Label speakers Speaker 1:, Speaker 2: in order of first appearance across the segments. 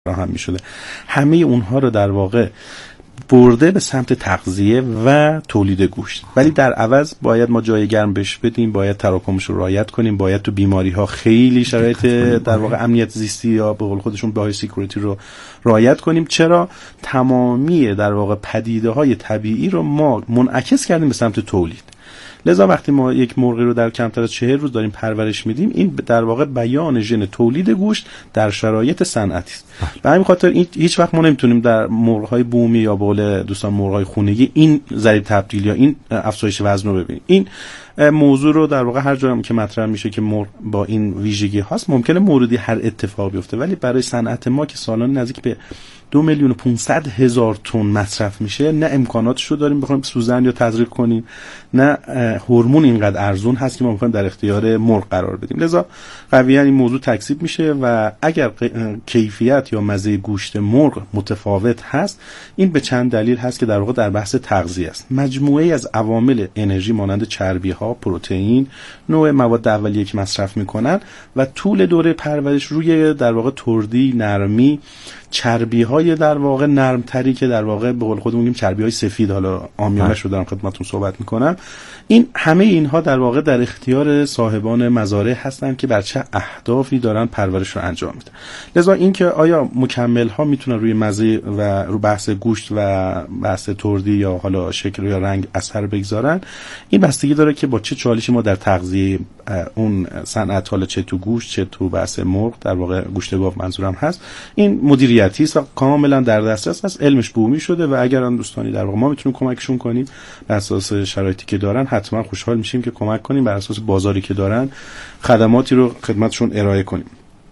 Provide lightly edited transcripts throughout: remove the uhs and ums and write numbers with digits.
Speaker 1: فراهم می‌شده. همه اونها رو در واقع برده به سمت تغذیه و تولید گوشت، ولی در عوض باید ما جای گرم بهش بدیم، باید تراکمش رو رعایت کنیم، باید تو بیماری ها خیلی شرایط در واقع امنیت زیستی یا به قول خودشون بای سکیوریتی رو رعایت کنیم. چرا؟ تمامی در واقع پدیده های طبیعی رو ما منعکس کردیم به سمت تولید. لذا وقتی ما یک مرغی رو در کمتر از 40 روز داریم پرورش میدیم، این در واقع بیان ژن تولید گوشت در شرایط صنعتی است. به همین خاطر هیچ وقت ما نمیتونیم در مرغ‌های بومی یا به قول دوستان مرغ‌های خونگی این ضریب تبدیل یا این افزایش وزن رو ببینیم. این موضوع رو در واقع هر جایی که مطرح میشه که مرغ با این ویژگی هاست ممکنه موردی هر اتفاق بیفته، ولی برای صنعت ما که سالانه نزدیک به 2,500,000 تن مصرف میشه، نه امکاناتش رو داریم بخوایم سوزن یا تزریق کنیم، نه هورمون اینقدر ارزون هست که ما میخوایم در اختیار مرغ قرار بدیم. لذا قویاً این موضوع تکذیب میشه و اگر کیفیت یا مزه گوشت مرغ متفاوت هست، این به چند دلیل هست که در واقع در بحث تغذیه است. مجموعه‌ای از عوامل انرژی مانند چربی ها، پروتئین، نوع مواد اولیه که مصرف میکنن و طول دوره پرورش روی در واقع تردی، نرمی، چربی های در واقع نرم تری که در واقع به قول خودمون میگیم چربی های سفید، حالا عامیانش رو دارم خدمتتون صحبت میکنم، این همه اینها در واقع در اختیار صاحبان مزارع هستن که بر چه اهدافی دارن پرورش رو انجام میدن. لذا اینکه آیا مکمل ها میتونن روی مزه و رو بحث گوشت و بحث تردی یا حالا شکل یا رنگ اثر بگذارن، این بستگی داره که با چه چالشی ما در تغذیه اون صنعت، حالا چه تو گوشت چه تو بحث مرغ، در واقع گوشت گاو منظورم هست، این مدیریتی است و کاملا در دسترس است، علمش بومی شده و اگر آن دوستانی در واقع ما میتونیم کمکشون کنیم بر اساس شرایطی که دارن، حتما خوشحال میشیم که کمک کنیم بر اساس بازاری که دارن خدماتی رو خدمتشون ارائه کنیم.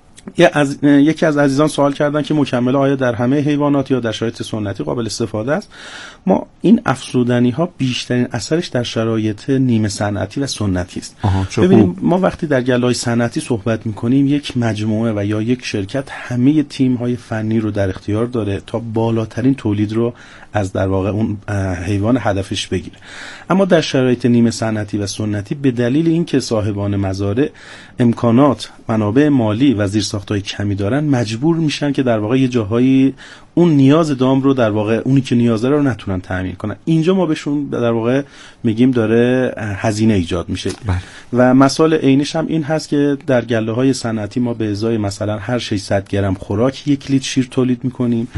Speaker 1: یکی از عزیزان سوال کردن که مکمل آیا در همه حیوانات یا در شرایط سنتی قابل استفاده است؟ ما این افزودنی ها بیشترین اثرش در شرایط نیمه صنعتی و سنتی است. ببینیم ما وقتی در گله‌های صنعتی صحبت می‌کنیم، یک مجموعه و یا یک شرکت همه تیم‌های فنی رو در اختیار داره تا بالاترین تولید رو از در واقع اون حیوان هدفش بگیره. اما در شرایط نیمه صنعتی و سنتی به دلیل اینکه صاحبان مزارع امکانات، منابع مالی و زیرساخت‌های کمی دارن، مجبور میشن که در واقع یه جاهایی اون نیاز دام رو در واقع اونی که نیازه رو نتونن تامین کنن. اینجا ما بهشون در واقع میگیم داره هزینه ایجاد میشه. و مثال عینیش هم این هست که در گله‌های صنعتی ما به ازای مثلا هر 600 گرم خوراک 1 لیتر شیر تولید میکنیم،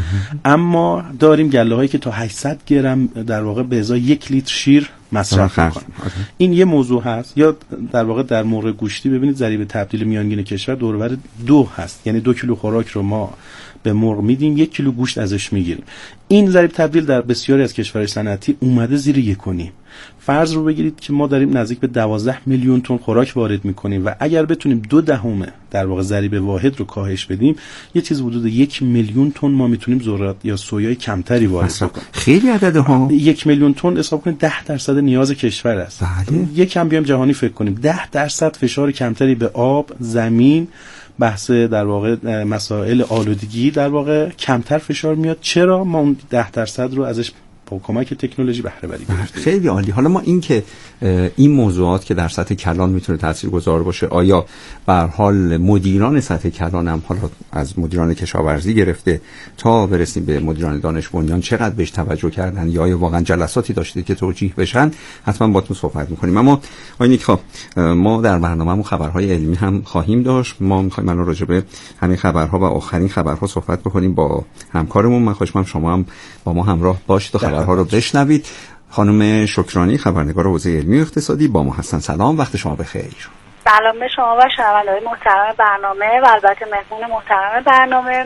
Speaker 1: اما داریم گله‌هایی که تا 800 گرم در واقع به ازای 1 لیتر شیر مصرف میکنن. این یه موضوع هست. یا در واقع در مرغ گوشتی ببینید ضریب تبدیل میانگین کشور دور و بر 2 هست، یعنی 2 کیلو خوراک رو ما به مرغ میدیم، 1 کیلو گوشت ازش میگیریم. این ضریب تبدیل در بسیاری از کشورهای صنعتی اومده زیر 1.5. فرض رو بگیرید که ما داریم نزدیک به 12 میلیون تن خوراک وارد میکنیم و اگر بتونیم 0.2 در واقع ضریب واحد رو کاهش بدیم، یه چیز حدود 1 میلیون تن ما میتونیم ذرات یا سویای کمتری وارد کنیم.
Speaker 2: خیلی عدده ها.
Speaker 1: 1 میلیون تن حساب کنید 10% نیاز کشور است. یکم بیام جهانی فکر کنیم، 10% فشار کمتری به آب، زمین، بحث در واقع مسائل آلودگی در واقع کمتر فشار میاد. چرا؟ ما اون 10% رو ازش با کمک تکنولوژی بهره بری گرفتیم.
Speaker 2: خیلی عالی. حالا ما این که این موضوعات که در سطح کلان میتونه تاثیرگذار باشه، آیا به هر حال مدیران سطح کلان هم، حالا از مدیران کشاورزی گرفته تا برسیم به مدیران دانش بنیان، چقدر بهش توجه کردن یا واقعا جلساتی داشتید که توجیه بشن؟ حتما باهاتون صحبت می‌کنیم. اما آقای نیکا، ما در برنامه‌مون خبرهای علمی هم خواهیم داشت. ما می‌خوایم الان راجع به همین خبرها و آخرین خبرها صحبت بکنیم با همکارمون. من خواهش می‌کنم شما هم با ما همراه باشید و خبرها رو بشنوید. خانم شکرانی، خبرنگار حوزه علمی و اقتصادی، با ما هستن. سلام، وقت شما بخیر.
Speaker 3: سلام به شما و شنونده‌های محترم برنامه و البته مهمون محترم برنامه.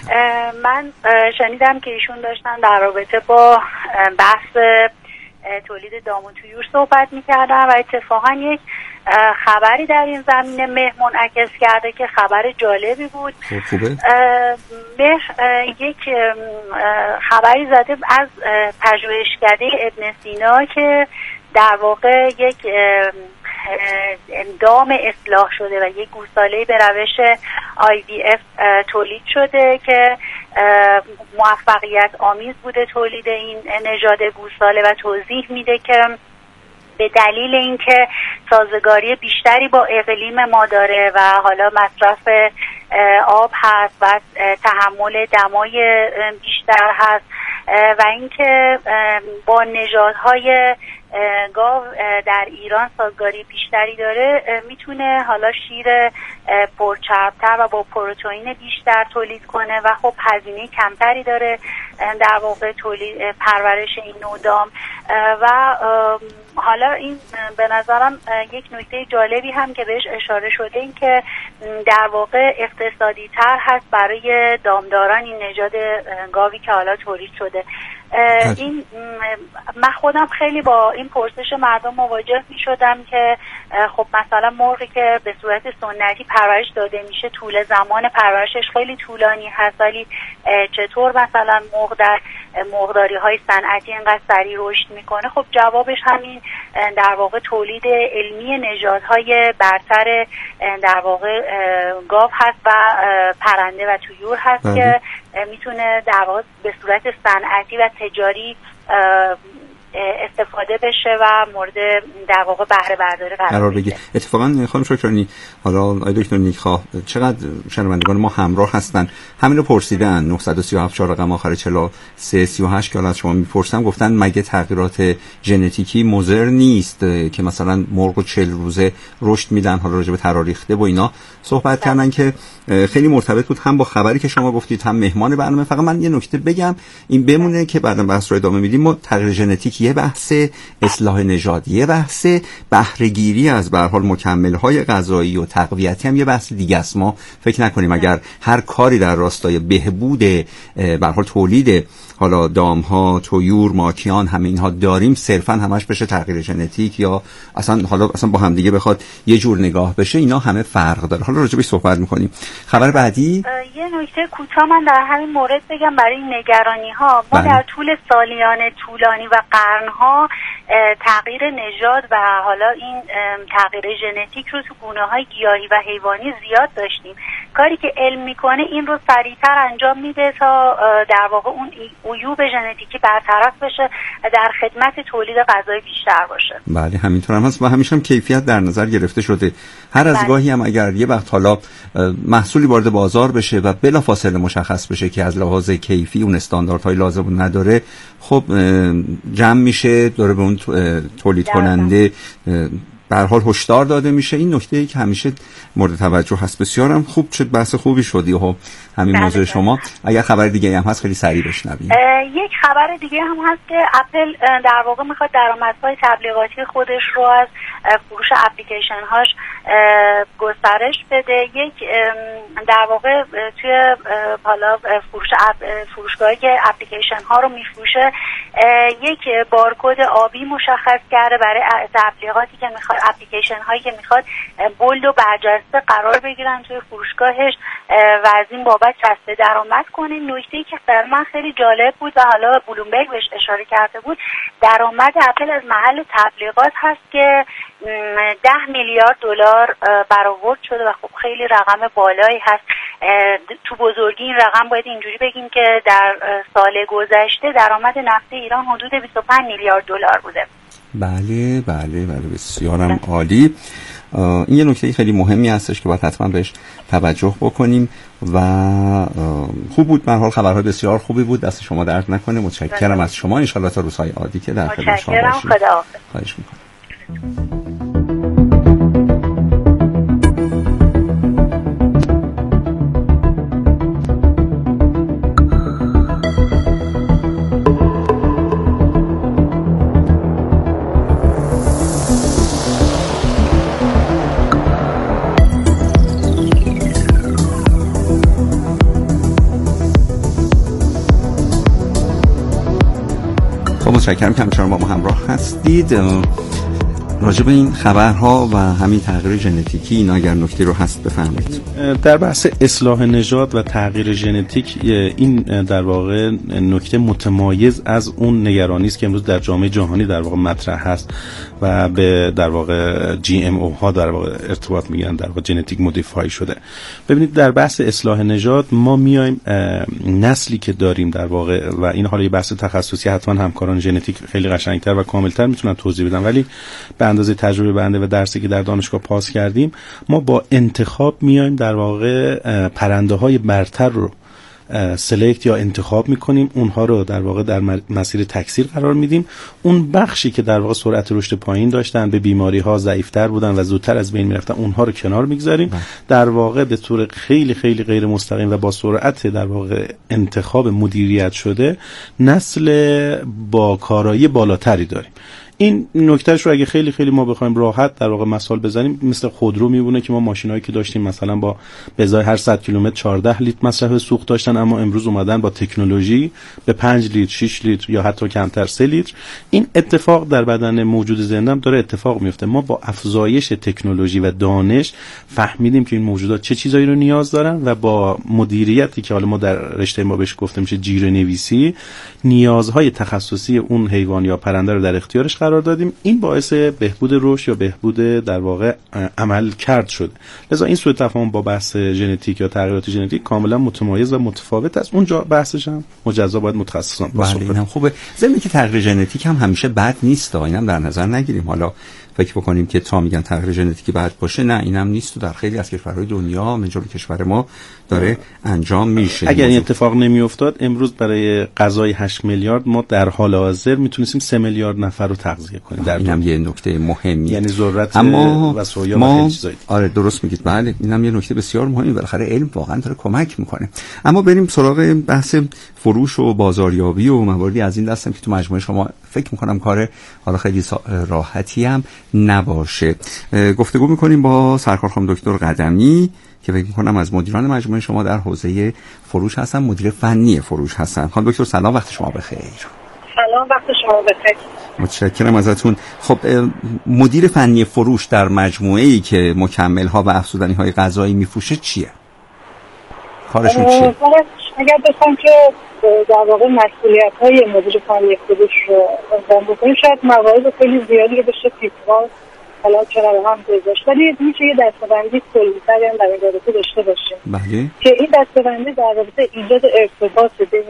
Speaker 3: من شنیدم که ایشون داشتن در رابطه با بحث تولید دام و طیور صحبت می‌کردن و اتفاقا یک خبری در این زمینه منعکس کرده که خبر جالبی بود.
Speaker 2: خوبه.
Speaker 3: یک خبری زده از پژوهشکده ابن سینا که در واقع یک دام اصلاح شده و یک گوساله به روش IVF تولید شده که موفقیت آمیز بوده تولید این نژاد گوساله و توضیح میده که به دلیل اینکه سازگاری بیشتری با اقلیم ما داره و حالا مصرف آب هست و تحمل دمای بیشتر هست و اینکه با نژادهای گاو در ایران سازگاری بیشتری داره، میتونه حالا شیر پرچربتر و با پروتئین بیشتر تولید کنه و خب هزینه کمتری داره در واقع تولید پرورش این نوع دام. و حالا این به نظرم یک نکته جالبی هم که بهش اشاره شده، این که در واقع اقتصادی تر هست برای دامداران این نژاد گاوی که حالا تولید شده. این من خودم خیلی با این پرسش مردم مواجه می شدم که خب مثلا مرغی که به صورت سنتی پرورش داده میشه طول زمان پرورشش خیلی طولانی هست، ولی چطور مثلا مرغ در مرغداری های صنعتی اینقدر سریع رشد میکنه؟ خب جوابش همین در واقع تولید علمی نژادهای برتر در واقع گاو هست و پرنده و طیور هست که میتونه در واقع به صورت صنعتی و تجاری استفاده بشه و مورد در واقع بهره برداری قرار بگیره.
Speaker 2: اتفاقا خانم شکرانی، حالا آقای دکتر نیکخواه چقدر شنوندگان ما همراه هستن همین رو پرسیدن. 937 4 رقم آخر 4338 که از شما میپرسم، گفتن مگه تغییرات ژنتیکی مضر نیست که مثلا مرغ 40 روزه رشد میدن؟ حالا راجع به تراریخته و اینا صحبت کردن که خیلی مرتبط بود هم با خبری که شما گفتید هم مهمان برنامه. فقط من یه نکته بگم این بمونه که بعداً بحث رو ادامه میدیم. ما تغییر ژنتیک یه بحثه، اصلاح نژاد یه بحثه، بهره گیری از به هر حال مکمل‌های غذایی و تقویتی هم یه بحث دیگه است. ما فکر نکنیم اگر هر کاری در راستای بهبود به هر حال تولید حالا دامها، طیور، ماکیان همه اینها داریم صرفا همش بشه تغییر ژنتیک یا اصلا با هم دیگه بخواد یه جور نگاه بشه. اینا همه فرق داره. حالا راجع بهش صحبت می‌کنیم. خبر بعدی
Speaker 3: یه نکته کوتاه من در همین مورد بگم برای نگرانی‌ها. ما در طول سالیان طولانی و قرن‌ها تغییر نژاد و حالا این تغییر ژنتیک رو تو گونه‌های گیاهی و حیوانی زیاد داشتیم. کاری که علم میکنه این رو سریعتر انجام میده تا در واقع اون عیوب ژنتیکی برطرف بشه و در خدمت تولید غذای بیشتر باشه.
Speaker 2: بله همینطور هم هست و همیشه هم کیفیت در نظر گرفته شده. هر از گاهی هم اگر یه وقت حالا محصولی وارد بازار بشه و بلافاصله مشخص بشه که از لحاظ کیفی اون استانداردهای لازم نداره، خب جمع میشه داره به اون تولید کننده به هر حال هشدار داده میشه. این نکته‌ای که همیشه مورد توجه هست. بسیارم خوب، چه بحث خوبی شدی. خب همین موضوع شما. اگر خبر دیگه هم هست خیلی سریع بشنویم.
Speaker 3: یک خبر دیگه هم هست که اپل در واقع میخواد درآمدهای تبلیغاتی خودش رو از فروش اپلیکیشن هاش گسترش بده. یک در واقع توی حالا فروشگاهی که اپلیکیشن ها رو میفروشه یک بارکد آبی مشخص کرده برای تبلیغاتی که میخواد، اپلیکیشن هایی که میخواد بولد و برجسته قرار بگیرن توی فروشگاهش و از این بابت کسب درآمد کنه. نکته‌ای که برای من خیلی جالب بود و حالا بلومبرگ بهش اشاره کرده بود، درآمد اپل از محل تبلیغات هست که 10 میلیارد دلار برآورد شده و خب خیلی رقم بالایی هست. تو بزرگی این رقم باید اینجوری بگیم که در سال گذشته درآمد نفت ایران حدود 25 میلیارد دلار بوده.
Speaker 2: بله بله بله، بسیارم عالی. این یه نکته خیلی مهمی هستش که باید حتما بهش توجه بکنیم و خوب بود. به هر حال خبرهای بسیار خوبی بود. دست شما درد نکنه. متشکرم از شما. ان شاءالله تا روزهای عادی که در خدمت شما باشیم. خواهش می‌کنم. متشکرم که همچنان با ما همراه هستید. راجع به این خبرها و همین تغییر ژنتیکی اینا اگر نکته رو هست بفرمایید.
Speaker 1: در بحث اصلاح نژاد و تغییر ژنتیک این در واقع نکته متمایز از اون نگرانی است که امروز در جامعه جهانی در واقع مطرح هست و به در واقع GMO ها در واقع ارتباط میگیرن، در واقع ژنتیک مودیفای شده. ببینید در بحث اصلاح نژاد ما میایم نسلی که داریم در واقع، و این حالا یه بحث تخصصی حتما همکاران ژنتیک خیلی قشنگتر و کاملتر میتونن توضیح بدن، ولی به اندازه تجربه بنده و درسی که در دانشگاه پاس کردیم ما با انتخاب میایم در واقع پرنده‌های برتر رو سلکت یا انتخاب میکنیم، اونها رو در واقع در مسیر تکثیر قرار میدیم. اون بخشی که در واقع سرعت رشد پایین داشتن، به بیماری ها ضعیف‌تر بودن و زودتر از بین میرفتن، اونها رو کنار میگذاریم. در واقع به طور خیلی خیلی غیر مستقیم و با سرعت در واقع انتخاب مدیریت شده نسل با کارایی بالاتری داریم. این نکتهش رو اگه خیلی خیلی ما بخوایم راحت در واقع مثال بزنیم، مثل خودرو میمونه که ما ماشینایی که داشتیم مثلا با به ازای هر 100 کیلومتر 14 لیتر مصرف سوخت داشتن، اما امروز اومدن با تکنولوژی به 5 لیتر 6 لیتر یا حتی کمتر 3 لیتر. این اتفاق در بدن موجود زنده هم داره اتفاق میفته. ما با افزایش تکنولوژی و دانش فهمیدیم که این موجودات چه چیزایی رو نیاز دارن و با مدیریتی که حالا ما در رشته ما بهش گفته میشه جیره‌نویسی، نیازهای تخصصی اون حیوان یا پرنده رو در اختیارش قرار دادیم. این باعث بهبود رشد یا بهبود در واقع عمل کرد شده. لذا این سوء تفاهم با بحث ژنتیک یا تغییرات ژنتیک کاملا متمایز و متفاوت است. اونجا بحثش هم مجزا باید متخصصان
Speaker 2: بله اینم خوبه. ضمن که تغییر ژنتیک هم همیشه بد نیست، اینم در نظر نگیریم. حالا فکر بکنیم که تا میگن تغییر ژنتیکی بد باشه، نه اینم نیست و در خیلی از کشورهای دنیا منجور کشور ما داره انجام میشه.
Speaker 1: اگر این اتفاق نمیافتاد امروز برای غذای 8 میلیارد ما در حال حاضر میتونستیم 3 میلیارد نفر رو تغذیه کنیم. در
Speaker 2: اینم یه نکته مهمی،
Speaker 1: یعنی ذرت و سویا و خیلی چیزایی.
Speaker 2: آره درست میگید. بله اینم یه نکته بسیار مهمی، بالاخره علم واقعا داره کمک میکنه. اما بریم سراغ بحث فروش و بازاریابی و مواردی از این دستم که تو مجموعه شما فکر میکنم کار حالا خیلی راحتی هم نباشه. گفتگو میکنیم با سرکار خانم دکتر قدمی که فکر میکنم از مدیران مجموعه شما در حوزه فروش هستن، مدیر فنی فروش هستن. خانم دکتر سلام، وقت شما بخیر.
Speaker 3: سلام، وقت شما بخیر.
Speaker 2: متشکرم ازتون. خب مدیر فنی فروش در مجموعه‌ای که مکمل‌ها و افزودنی‌های غذایی میفروشه چیه؟ کارشون چیه؟
Speaker 3: اگر بخوام که در واقع مسئولیت‌های مدیر فنی فروش رو انجام بکنیم، شاید موارد خیلی زیادی رو بشه تیک‌ها حالا چرا هم گذاشت، ولی میشه یه دسته‌بندی کلی‌تری هم در این رابطه داشته باشیم.
Speaker 2: بله.
Speaker 3: که این دسته‌بندی در رابطه ایجاد ارتباط بین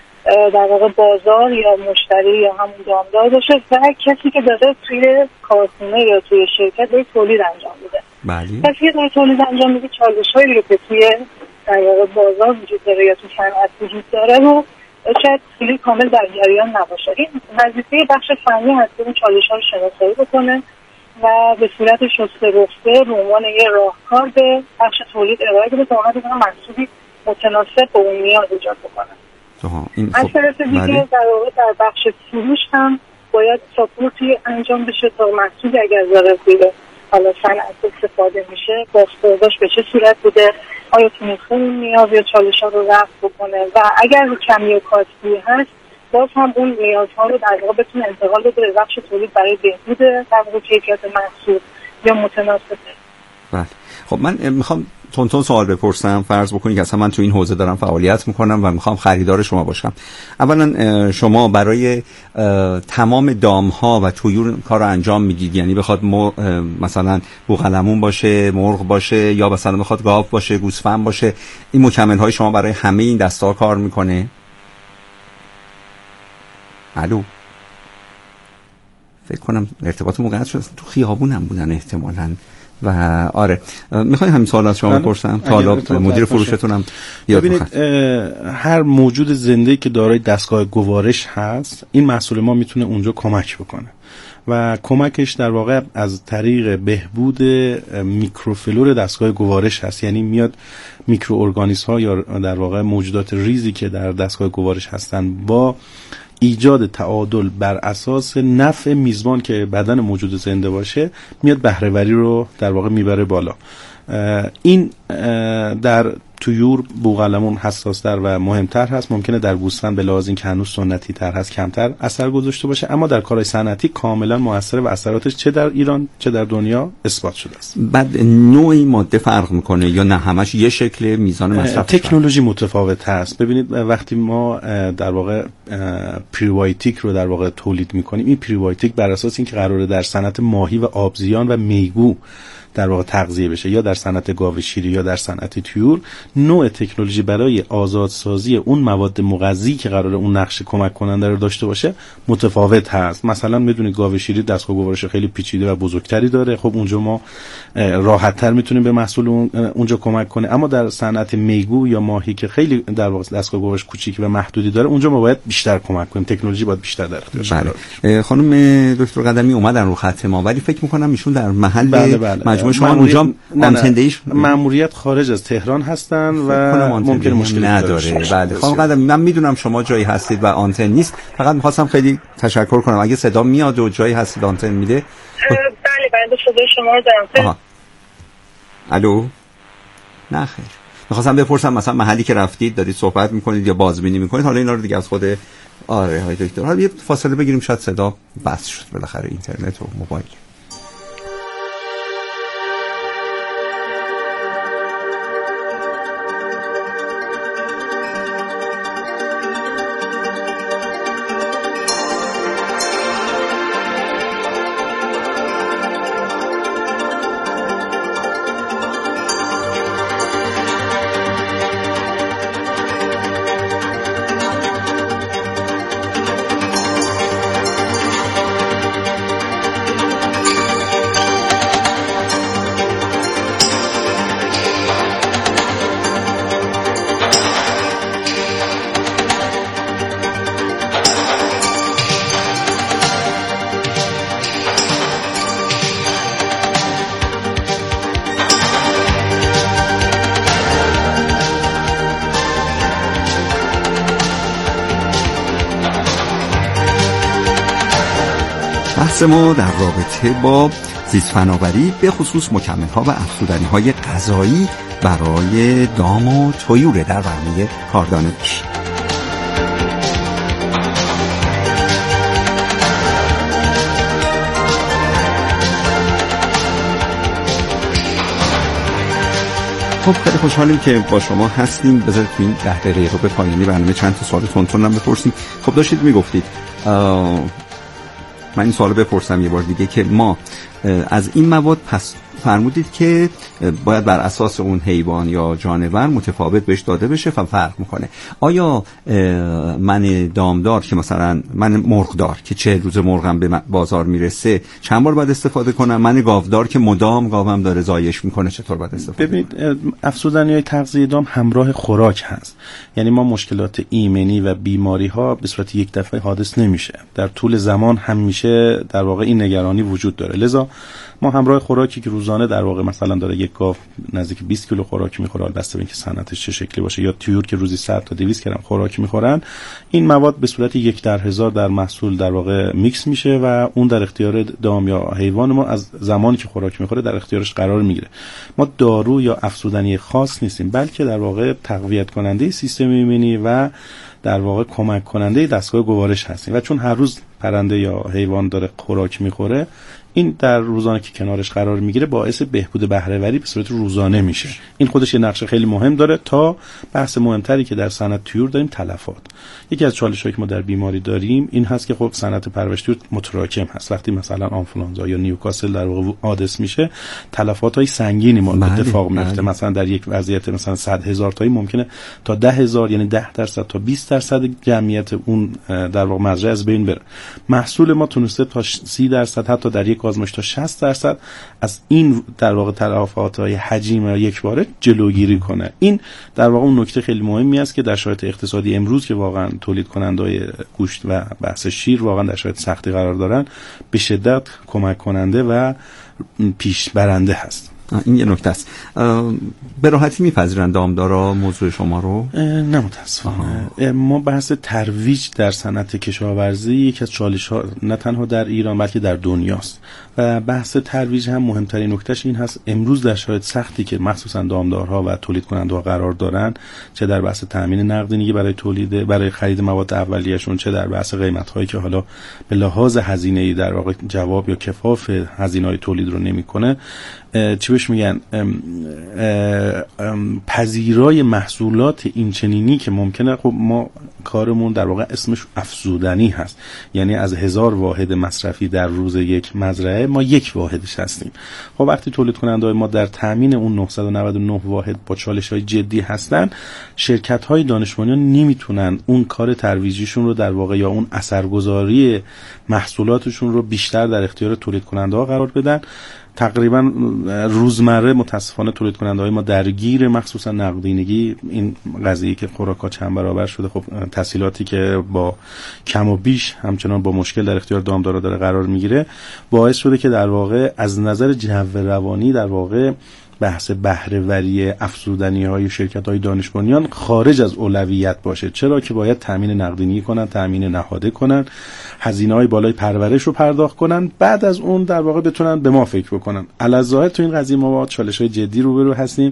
Speaker 3: در واقع بازار یا مشتری یا همون دامدار باشه و کسی که داره توی کارخونه یا توی شرکت داره تولید انجام میده.
Speaker 2: بله.
Speaker 3: کسی که داره تولید انجام میده چالش‌هایی رو که توی در واقع بازار وجود داره یا توی صنعت وجود داره رو شاید خیلی کامل در جریان نباشه. این وظیفه بخش فنی هست که اون چالش‌ها رو شناسایی بکنه و به صورت شسته رفته به عنوان یه راهکار به بخش تولید ارائه بده تا اونها بتونن محصولی متناسب با اون نیاز ایجاد بکنن. از طرف دیگه در واقع در بخش فروش هم باید ساپورتی انجام بشه تا محصولی اگر ظاهر بوده حالا صنعت استفاده میشه بازخورداش به چه صورت بوده، آیا تونسته اون نیاز یا چالش‌ها رو رفع بکنه و اگر کمی و کاستی هست باز هم اون نیازها رو در واقع بتونه انتقال بده به بخش تولید برای بهبود در واقع کیفیت محصول یا متناسب.
Speaker 2: بله. خب من میخوام تون سوال بپرسم. فرض بکنید که اصلا من تو این حوزه دارم فعالیت میکنم و میخوام خریدار شما باشم. اولا شما برای تمام دامها و طیور کار رو انجام میدید، یعنی بخواد مثلا بوقلمون باشه، مرغ باشه، یا مثلا بخواد گاو باشه، گوسفند باشه، این مکمل های شما برای همه این دسته ها کار میکنه؟ الو، فکر کنم ارتباط قطع شد. تو خیابون هم بودن احتمالاً. و آره میخوای همین سوال از شما بپرسم تا حالا مدیر فروشتون هم یاد
Speaker 1: ببینید هر موجود زنده‌ای که دارای دستگاه گوارش هست این محصول ما میتونه اونجا کمک بکنه و کمکش در واقع از طریق بهبود میکروفلور دستگاه گوارش هست. یعنی میاد میکروارگانیسم ها یا در واقع موجودات ریزی که در دستگاه گوارش هستن با ایجاد تعادل بر اساس نفع میزبان که بدن موجود زنده باشه میاد بهره‌وری رو در واقع میبره بالا. این در طیور بوقلمون حساس‌تر و مهمتر هست، ممکنه در گوسفند به لحاظ اینکه هنوز سنتی تر هست کمتر اثر گذاشته باشه، اما در کارهای صنعتی کاملا موثر و اثراتش چه در ایران چه در دنیا اثبات شده است.
Speaker 2: بعد نوعی ماده فرق میکنه یا نه همش یه شکل میزان مصرف؟
Speaker 1: تکنولوژی متفاوت هست. ببینید وقتی ما در واقع پریبیوتیک رو در واقع تولید میکنیم، این پریبیوتیک بر اساس اینکه قراره در صنعت ماهی و آبزیان و میگو در واقع تغذیه بشه یا در صنعت گاو شیری یا در صنعت طیور، نوع تکنولوژی برای آزادسازی اون مواد مغذی که قراره اون نقش کمک کننده رو داشته باشه متفاوت هست. مثلا میدونید گاو شیری دستگاه گوارش خیلی پیچیده و بزرگتری داره، خب اونجا ما راحت‌تر میتونیم به محصول اونجا کمک کنه، اما در صنعت میگو یا ماهی که خیلی در واقع دستگاه گوارش کوچیک و محدودی داره، اونجا ما باید بیشتر کمک کنیم، تکنولوژی باید بیشتر در اختیارش قرار بگیره.
Speaker 2: خانم دکتر قدمی اومدن رو خط ما، ولی فکر می‌کنم ایشون در محل مجموعه شما اونجا آنتنده‌ایش
Speaker 1: ماموریت خارج از تهران هستن و ممکنه مشکلی
Speaker 2: نداره. بله خانم قدمی، من میدونم شما جایی هستید و آنتن نیست، فقط می‌خواستم خیلی تشکر کنم اگه صدا میاد و جایی هستید آنتن میده.
Speaker 4: بله بنده صدای شما رو دارم.
Speaker 2: الو؟ نه خیر. می‌خواستم بپرسم مثلا محلی که رفتید دارید صحبت می‌کنید یا بازبینی می‌کنید، حالا اینا رو دیگه از خود آره های دکتر. حالا یه فاصله بگیریم، شاید صدا بس شد بالاخره اینترنت و موبایل. بحث ما در رابطه با زیست فناوری به خصوص مکمل‌ها و افزودنی‌های غذایی برای دام و طیور در برنامه کاردان پیش. خب خیلی خوشحالیم که با شما هستیم. بذارید تو این 10 دقیقه رو به پایانی برنامه چند تا سوال تونتونم بپرسیم. خب داشتید میگفتید من این سوالو بپرسم یه بار دیگه که ما از این مواد پس فرمودید که باید بر اساس اون حیوان یا جانور متفاوت بهش داده بشه و فرق میکنه. آیا من دامدار که مثلا من مرغدار که 40 روز مرغم به بازار میرسه چند بار باید استفاده کنم؟ من گاودار که مدام گاوم داره زایش میکنه چطور باید استفاده؟
Speaker 1: ببینید افزودنی‌های تغذیه دام همراه خوراک هست، یعنی ما مشکلات ایمنی و بیماری ها به صورت یک دفعه حادث نمیشه، در طول زمان همیشه در واقع این نگرانی وجود داره. لذا ما همراه خوراکی که روزانه در واقع مثلا داره یک گاو نزدیک 20 کیلو خوراک میخوره، البته اینکه صنعتش چه شکلی باشه، یا طیور که روزی 100 تا 200 گرم خوراک میخورن، این مواد به صورت 1 در 1000 در محصول در واقع میکس میشه و اون در اختیار دام یا حیوان ما از زمانی که خوراک میخوره در اختیارش قرار میگیره. ما دارو یا افزودنی خاص نیستیم، بلکه در واقع تقویت کننده سیستم ایمنی و در واقع کمک کننده دستگاه گوارش هستیم و چون هر روز پرنده یا حیوان داره خوراک میخوره، این در روزانه که کنارش قرار میگیره باعث بهبود بهره وری به صورت روزانه میشه. این خودش یه نقش خیلی مهم داره. تا بحث مهمتری که در صنعت طیور داریم، تلفات. یکی از چالش‌هایی که ما در بیماری داریم این هست که خب صنعت پرورش طیور متراکم هست. وقتی مثلا آنفولانزا یا نیوکاسل در واقع حادث میشه، تلفات‌های سنگینی ما اتفاق میفته. مثلا در یک وضعیت مثلا 100,000 تایی ممکنه تا 10,000 یعنی 10% تا 20% جمعیت اون در واقع مزرعه از بین بره. محصول ما تونسته تا 30% حتی در یک آزمایش تا 60% از این در واقع تلفات‌های حجیم یک باره جلوگیری کنه. این در واقع اون نکته خیلی مهمی است که در شرایط اقتصادی امروز که واقعا تولید کننده‌های گوشت و بحث شیر واقعا در شرایط سختی قرار دارن، به شدت کمک کننده و پیش برنده هست.
Speaker 2: این یه نکته است. به راحتی میپذیرند دامدارا موضوع شما رو؟
Speaker 1: نه متاسفانه. ما بحث ترویج در صنعت کشاورزی یکی از چالش‌ها نه تنها در ایران بلکه در دنیاست و بحث ترویج هم مهمترین نکتهش این هست امروز در شرایط سختی که مخصوصا دامدارها و تولید کننده‌ها قرار دارن، چه در بحث تامین نقدینگی برای خرید مواد اولیه‌شون، چه در بحث قیمت‌هایی که حالا به لحاظ هزینه‌ای در واقع جواب یا کفاف هزینه‌های تولید رو نمی‌کنه، چی بهش میگن، پذیرای محصولات اینچنینی که ممکنه، خب ما کارمون در واقع اسمش افزودنی هست، یعنی از 1000 واحد مصرفی در روز یک مزرعه ما یک واحدش هستیم. خب وقتی تولید کننده‌های ما در تامین اون 999 واحد با چالش‌های جدی هستن، شرکت‌های دانش بنیان نمیتونن اون کار ترویجیشون رو در واقع یا اون اثرگذاری محصولاتشون رو بیشتر در اختیار تولید کننده‌ها قرار بدن. تقریبا روزمره متاسفانه تولید کننده‌های ما درگیر مخصوصا نقدینگی این قضیه که خوراک‌ها چند برابر شده، خب تسهیلاتی که با کم و بیش همچنان با مشکل در اختیار دامدارا داره قرار میگیره، باعث شده که در واقع از نظر جو روانی در واقع بحث بهره‌وری افزودنی‌های شرکت‌های دانش بنیان خارج از اولویت باشه. چرا که باید تامین نقدینگی کنن، تامین نهاده کنن، هزینه‌های بالای پرورش رو پرداخت کنن، بعد از اون در واقع بتونن به ما فکر بکنن. علاوه تو این قضیه ما با چالش‌های جدی روبرو هستیم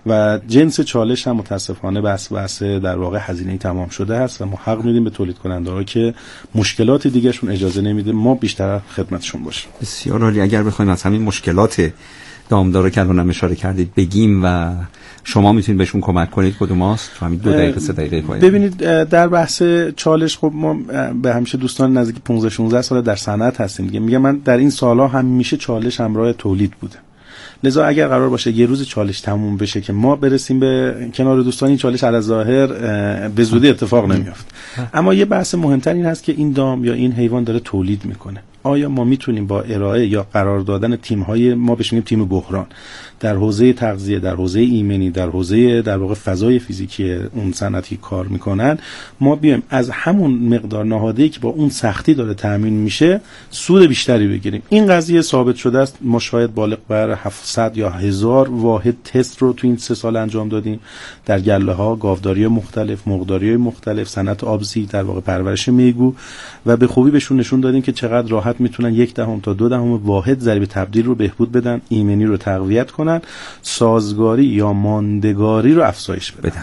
Speaker 1: و جنس چالش هم متاسفانه بحث در واقع هزینه‌ای تمام شده است و ما حق میدیم به تولید کننده‌ها که مشکلات دیگه‌شون اجازه نمیده ما بیشتر خدمتشون باشیم.
Speaker 2: بسیار عالی. اگر بخوایم از همین مشکلات دامدارا که الان اشاره کردید بگیم و شما میتونید بهشون کمک کنید، کدوم هست؟ تو همین 2 دقیقه 3 دقیقه پایین.
Speaker 1: ببینید در بحث چالش، خب ما به همیشه دوستان نزدیک 15 16 سال در صنعت هستیم دیگه. میگم من در این سالها همیشه چالش همراه تولید بوده. لذا اگر قرار باشه یه روز چالش تموم بشه که ما برسیم به کنار دوستان، این چالش علی ظاهر به زودی اتفاق نمیافت. اما یه بحث مهمتر این هست که این دام یا این حیوان داره تولید میکنه. آیا ما میتونیم با ارائه یا قرار دادن تیم‌های، ما بهش میگیم تیم بحران، در حوزه تغذیه، در حوزه ایمنی، در حوزه در واقع فضای فیزیکی اون صنعتی کار میکنن، ما بیایم از همون مقدار نهاده‌ای که با اون سختی داره تامین میشه سود بیشتری بگیریم؟ این قضیه ثابت شده است. ما شاید بالغ بر 700 یا 1000 واحد تست رو تو این 3 سال انجام دادیم در گله‌ها، گاوداری مختلف، مرغداری مختلف، صنعت آبزی، در واقع پرورش میگو، و به خوبی بهشون نشون دادیم که چقدر راحت میتونن 1 دهم تا 2 دهم واحد ضریب تبدیل رو بهبود بدن، ایمنی رو تقویت کنن، سازگاری یا ماندگاری رو افزایش بدن.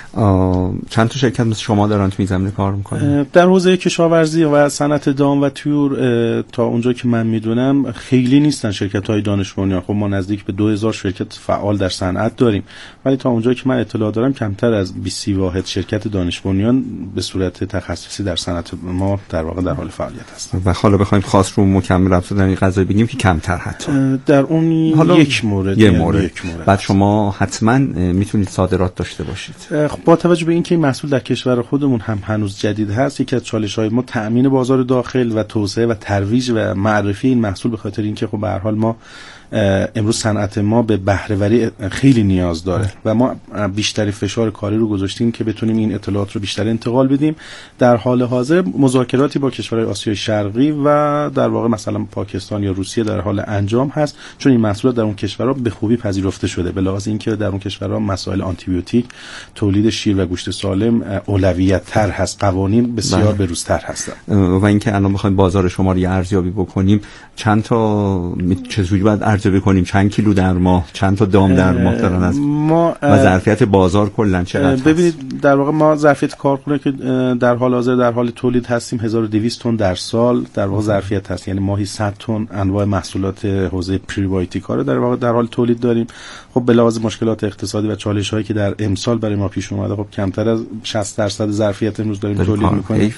Speaker 2: چند تا شرکت مثل شما دارن تو این زمینه کار میکنن؟
Speaker 1: در حوزه کشاورزی و صنعت دام و طیور تا اونجا که من میدونم خیلی نیستن شرکت‌های دانش بنیان. خب ما نزدیک به 2000 شرکت فعال در صنعت داریم، ولی تا اونجا که من اطلاع دارم کمتر از 20 واحد شرکت دانش بنیان به صورت تخصصی در صنعت ما در واقع در حال فعالیت هستن.
Speaker 2: و حالا بخوایم خاص رو مکمل افزودن غذایی بگیم که کمتر، حتی
Speaker 1: در اون یک مورد.
Speaker 2: بعد شما حتما میتونید صادرات داشته باشید.
Speaker 1: با توجه به اینکه این محصول در کشور خودمون هم هنوز جدید هست، یکی از چالش‌های ما تأمین بازار داخل و توسعه و ترویج و معرفی این محصول، به خاطر اینکه خب به هر حال ما امروز صنعت ما به بهره‌وری خیلی نیاز داره و ما بیشتری فشار کاری رو گذاشتیم که بتونیم این اطلاعات رو بیشتر انتقال بدیم. در حال حاضر مذاکراتی با کشورهای آسیای شرقی و در واقع مثلا پاکستان یا روسیه در حال انجام هست، چون این محصولات در اون کشورها به خوبی پذیرفته شده، به لحاظ اینکه در اون کشورها مسائل آنتیبیوتیک، تولید شیر و گوشت سالم اولویت تر هست، قوانین بسیار بروزتر هستند.
Speaker 2: و اینکه الان بخوایم بازار شما رو ارزیابی بکنیم، چند تا چجوری باید ارزیابی کنیم؟ چند کیلو در ماه، چند تا دام در ماه دارن از ما و ظرفیت بازار کلا چقدر؟
Speaker 1: ببینید در واقع ما ظرفیت کارخونه که در حال حاضر در حال تولید هستیم 1200 تن در سال در واقع ظرفیت هست، یعنی ماهی 100 تن انواع محصولات حوزه پریبیوتیکا رو در واقع در حال تولید داریم. خب به لحاظ مشکلات اقتصادی و چالش‌هایی که در امسال برای ما پیش اومده، خب کمتر از 60% ظرفیت امروز داریم تولید می‌کنیم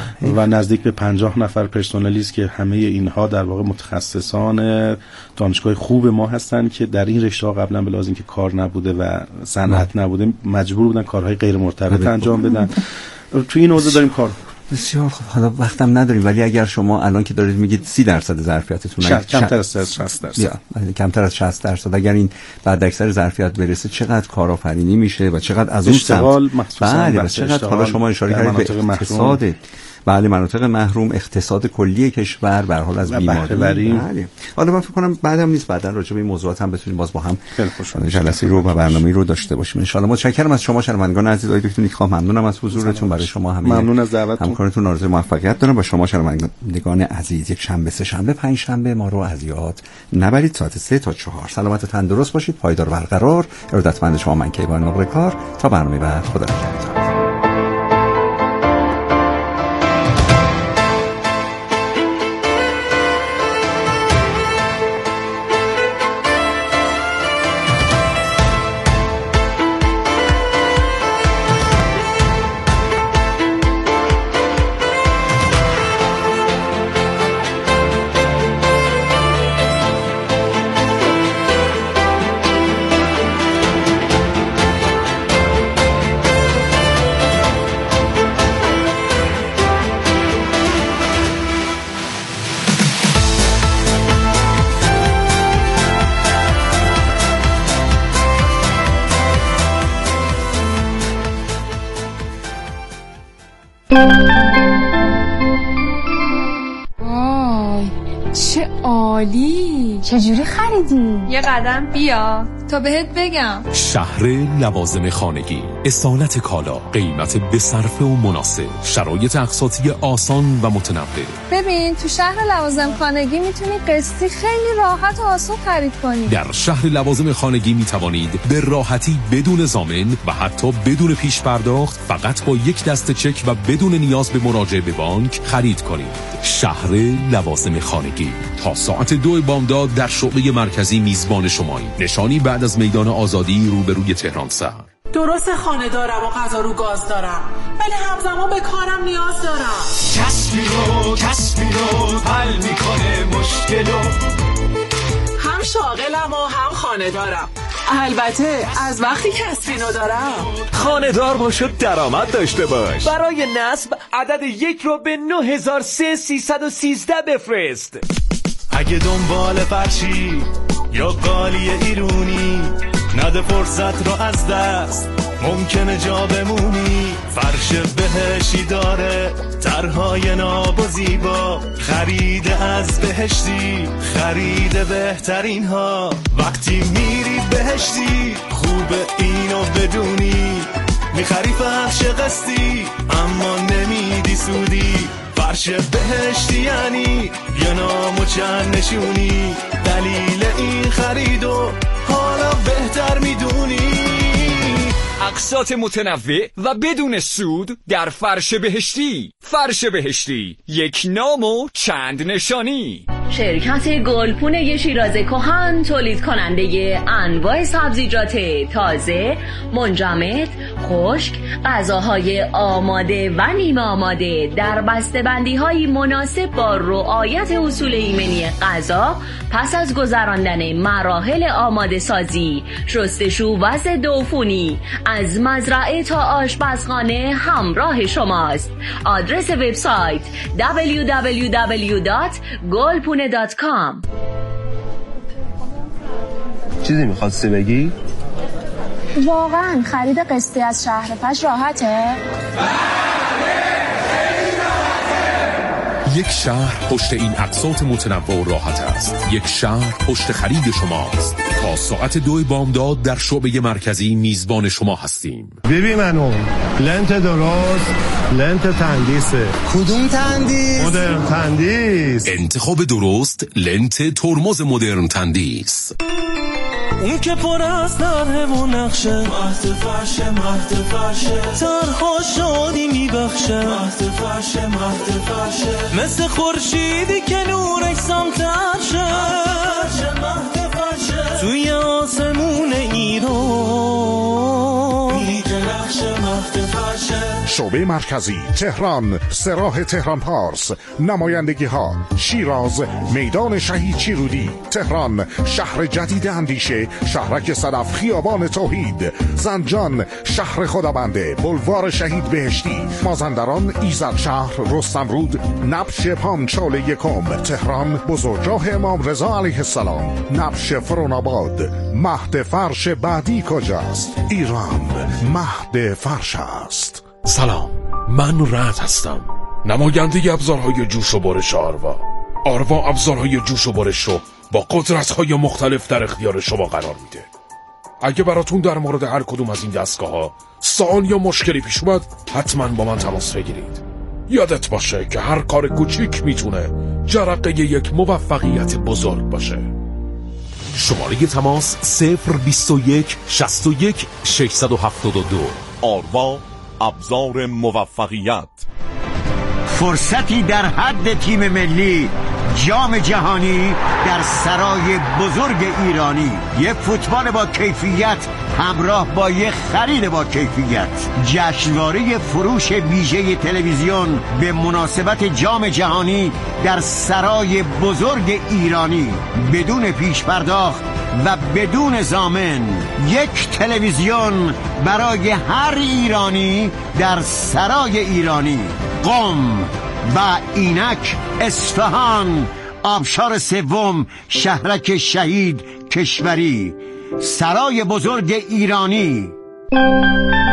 Speaker 1: و نزدیک به 50 نفر پرسنلی است که همه اینها در واقع متخصصان دانشگاه خوب ما هستن که در این رشته قبلا به لحاظ اینکه کار نبوده و صنعت نبوده مجبور بودن کارهای غیر مرتبط انجام بدن. تو این حوزه داریم کار.
Speaker 2: بسیار خوب. حالا وقتم نداریم، ولی اگر شما الان که دارید میگید 30% ظرفیتتون
Speaker 1: کمتر از 60%،
Speaker 2: کمتر از 60%، اگر این بعد اکثر ظرفیت برسه چقدر کارآفرینی میشه و چقدر از اون
Speaker 1: اشتغال
Speaker 2: بله چقدر حالا شما اشاره کردید به اقتصاد بله مناطق محروم، اقتصاد کلی کشور به هر حال از بیماری. بله. حالا من فکر کنم بعدم نیست بعدا راجع به این موضوعات هم بتونیم باز با هم جلسه رو و برنامه‌ای رو داشته باشیم ان شاءالله. متشکرم از شما شنوندگان عزیز. آقای دکتر نیکخواه ممنونم از حضورتون. برای شما
Speaker 1: ممنون از دعوتتون.
Speaker 2: همکارتون آرزوی موفقیت دارم. با شما شنوندگان عزیز یک شنبه، سه شنبه، پنج شنبه ما رو از یاد نبرید. ساعت 3 تا 4 سلامت و تندرست باشید، پایدار و برقرار. ارادتمند شما من کیوان نقره‌کار. تا برنامه بعد، خدا نگهدار.
Speaker 5: وای چه عالی.
Speaker 6: چجوری خریدی؟
Speaker 5: یه قدم بیا تا بهت بگم.
Speaker 7: شهر لوازم خانگی، اصالت کالا، قیمت بصرفه و مناسب، شرایط اقساطی آسان و متنوع.
Speaker 5: ببین تو شهر لوازم خانگی میتونی قسطی خیلی راحت و آسون خرید کنی.
Speaker 7: در شهر لوازم خانگی میتوانید به راحتی بدون ضامن و حتی بدون پیش پرداخت فقط با یک دسته چک و بدون نیاز به مراجعه به بانک خرید کنید. شهر لوازم خانگی تا ساعت 2 بامداد در شعبه مرکزی میزبان شماییم. نشانی بعد از میدان آزادی روبروی تهران سر.
Speaker 8: درست خانه دارم و غذا رو گاز دارم، ولی همزمان به کارم نیاز دارم.
Speaker 9: کسبی رو حل میکنه مشکلو.
Speaker 8: هم شاغلم و هم خانه دارم، البته از وقتی کسبینو دارم.
Speaker 9: خانه دار باش و درآمد داشته باش.
Speaker 10: برای نصب عدد 1 رو به 9313 بفرست.
Speaker 9: اگه دنبال فرشی یا قالی ایرونی، نده فرصت رو از دست، ممکنه جا بمونی. فرش بهشتی داره طرحهای ناب و زیبا، خرید از بهشتی خرید بهترین ها. وقتی میری بهشتی خوبه اینو بدونی، میخری فرش قسطی اما نمیدی سودی. فرش بهشتی یعنی یه نام و چند نشونی، دلیل این خریدو حالا بهتر میدونی.
Speaker 10: اقساط متنوع و بدون سود در فرش بهشتی. فرش بهشتی، یک نام و چند نشانی.
Speaker 11: شرکت گلپونه شیراز کهن تولید کننده انواع سبزیجات تازه، منجمد، خشک، غذاهای آماده و نیمه آماده در بسته‌بندی‌های مناسب با رعایت اصول ایمنی غذا پس از گذراندن مراحل آماده سازی، شستشو و ضدعفونی از مزرعه تا آشپزخانه همراه شماست. آدرس وبسایت www.golpune.com.
Speaker 12: چیزی می‌خواستی بگی؟
Speaker 6: واقعا خرید قسطی از شهر فش راحته؟
Speaker 7: یک شهر پشت این اقساط متنوع و راحت است. یک شهر پشت خرید شماست. تا ساعت 2 بامداد در شعبه مرکزی میزبان شما هستیم.
Speaker 12: ببین منو لنت درست، لنت تندیسه.
Speaker 9: کدوم تندیس؟
Speaker 12: مدرن تندیس.
Speaker 7: انتخاب درست لنت ترمز مدرن تندیس.
Speaker 9: اون که پر از طرح و نقشه، مهد فرشه طرحا شادی میبخشه. مهد فرشه مثل خورشیدی که نورش سمتر شه. توی آسمون ایران میدرخشه مهد فرشه.
Speaker 13: شعبه مرکزی تهران، سراح تهران پارس. نمایندگی ها: شیراز، میدان شهید چیرودی، تهران، شهر جدید اندیشه، شهرک صدف، خیابان توحید، زنجان، شهر خدابنده، بلوار شهید بهشتی، مازندران، ایزدشهر، رستمرود، نبش پامچال یکم، تهران، بزرگراه امام رضا علیه السلام، نبش فروناباد. مهد فرش بعدی کجاست؟ ایران مهد فرش است.
Speaker 7: سلام، من رعد هستم.
Speaker 14: نماینده ابزارهای جوش و برش آروا ابزارهای جوش و برش رو با قدرت‌های مختلف در اختیار شما قرار میده. اگه براتون در مورد هر کدوم از این دستگاه‌ها سوال یا مشکلی پیش اومد، حتما با من تماس بگیرید. یادت باشه که هر کار کوچیک میتونه جرقه یک موفقیت بزرگ باشه.
Speaker 7: شماره تماس 021 61 672.
Speaker 15: آروا ابزار موفقیت.
Speaker 16: فرصتی در حد تیم ملی جام جهانی در سرای بزرگ ایرانی. یک فوتبال با کیفیت همراه با یک خرید با کیفیت. جشنواره فروش ویژه تلویزیون به مناسبت جام جهانی در سرای بزرگ ایرانی، بدون پیش پرداخت و بدون ضامن. یک تلویزیون برای هر ایرانی در سرای ایرانی. قم و اینک، اصفهان، آبشار سوم، شهرک شهید کشوری. سرای بزرگ ایرانی.